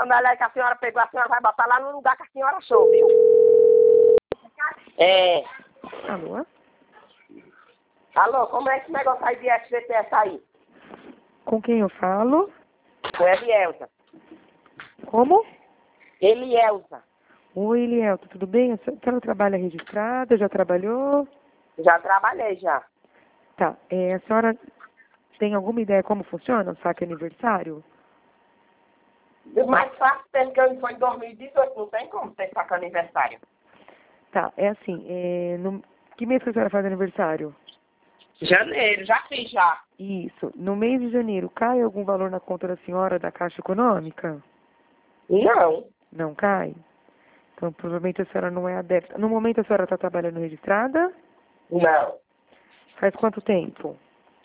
sandália que a senhora pegou, a senhora vai botar lá no lugar que a senhora achou, viu? Alô? Alô, como é esse negócio aí de FGTS aí? Com quem eu falo? Com Elielza. Como? Elielza. Oi, Elielto, tudo bem? A senhora trabalha registrada? Já trabalhou? Já trabalhei já. Tá. A senhora tem alguma ideia como funciona o saque aniversário? O mais fácil tempo que eu foi em 2018, não tem como ter saco aniversário. Tá, é assim, que mês que a senhora faz aniversário? Janeiro, já fiz já. Isso. No mês de janeiro, cai algum valor na conta da senhora da Caixa Econômica? Não. Não cai? Então, provavelmente a senhora não é adepta. No momento, a senhora está trabalhando registrada? Não. Faz quanto tempo?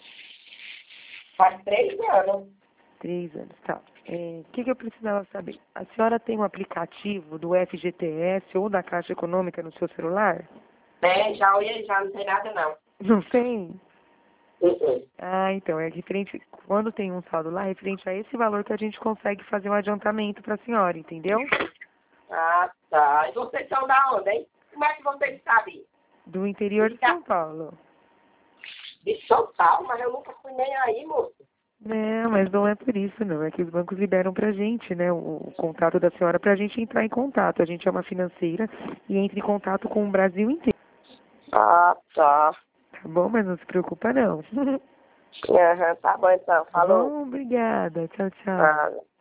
Faz 3 anos. 3 anos, tá. O que eu precisava saber? A senhora tem um aplicativo do FGTS ou da Caixa Econômica no seu celular? Já olhei, já não tem nada não. Não tem? Uh-uh. Ah, então, é referente, quando tem um saldo lá, é referente a esse valor que a gente consegue fazer um adiantamento para a senhora, entendeu? Ah, tá. E vocês são da onde, hein? Como é que vocês sabem? Do interior de São Paulo. De São Paulo, mas eu nunca fui nem aí, moço. Não, mas não é por isso, não. É que os bancos liberam pra gente, né, o contato da senhora pra gente entrar em contato. A gente é uma financeira e entra em contato com o Brasil inteiro. Ah, tá. Tá bom? Mas não se preocupa, não. Aham, tá bom então. Tá Falou. bom? Obrigada. Tchau, tchau. Ah.